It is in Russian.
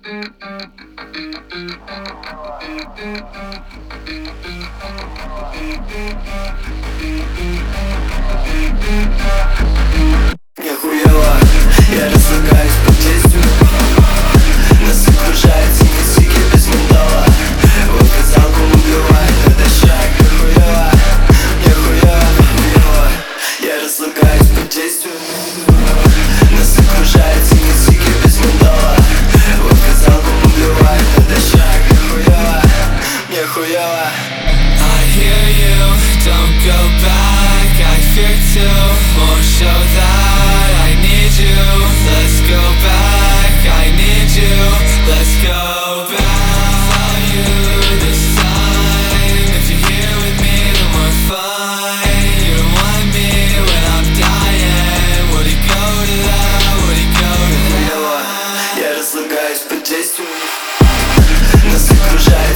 Мне хуёво, я разлагаюсь под действием. Нас окружает синие сики без ментола. Водка залпом убивает натощак. Мне хуёво, хуёво, я разлагаюсь под действием. Нас окружает синие сики без ментола. Водка залпом убивает натощак. Мне хуёво. I hear you, don't go back. I fear to, won't show that I need you. Let's go back, I need you. Let's go back. Follow you this time. If you're here with me, then we're fine. You remind me when I'm dying. Would it go to that? Would it go to that? Я разлагаюсь под действием. Нас окружает